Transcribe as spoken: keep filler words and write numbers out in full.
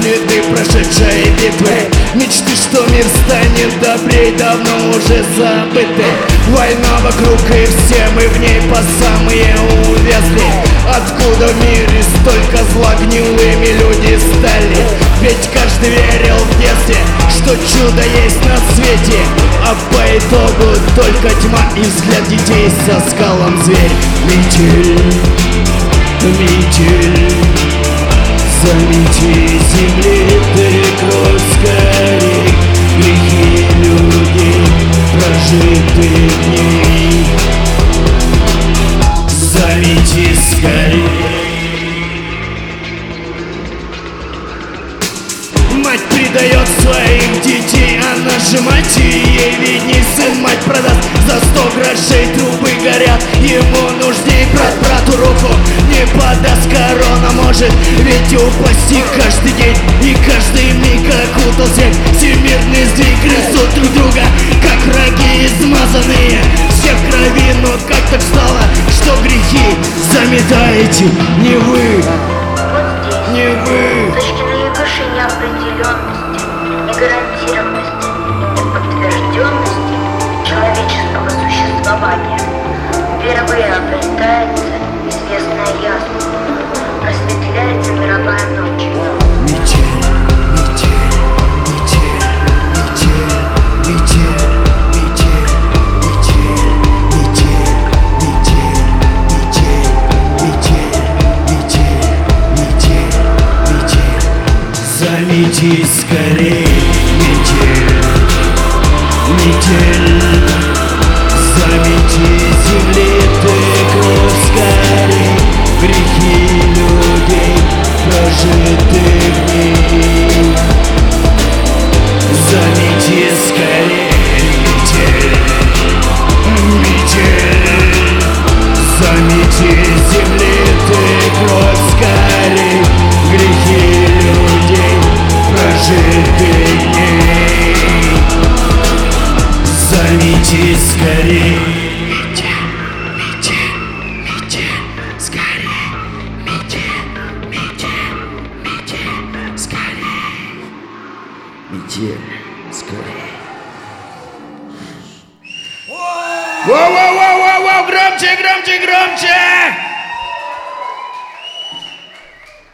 следы прошедшей битвы. Мечты, что мир станет добрей, давно уже забыты. Война вокруг, и все мы в ней по самые увязли. Откуда в мире столько зла, гнилыми люди стали? Ведь каждый верил в детстве, что чудо есть на свете, а по итогу только тьма и взгляд детей со скалом зверь. Метель, метель, замети земли, ты кровь скорей, грехи людей, прожитых дней. Замети скорей. Мать предает своих детей, она же мать, и ей видней. Сын мать продаст за сто грошей, трубы горят, ему нужней. Брат брату руку не подаст, корона может ведь упасть. И каждый день, и каждый миг окутал всех всемирный сдвиг. Грызут друг друга, как враги измазанные, все в крови. Но как так стало, что грехи заметаете не вы, не вы? Точки наивысшей неопределенности, негарантированности и неподтвержденности человеческого существования впервые обретается известное ясно, просветляется мировая ночь. Метель, метель, метель, метель, метель, метель, метель, метель, метель, метель, метель, метель, метель. Замети скорей, метель, метель, замети земли, ты кровь скорей, грехи людей, прожитых дней. Замети скорей, метель, метель, замети земли, ты кровь скорей, грехи людей, прожитых дней. Замети скорей. Метель, метель, метель, скорей. Метель, метель, метель, скорей. Метель, скорей. Воу-воу-воу-воу-воу! Громче, громче, громче!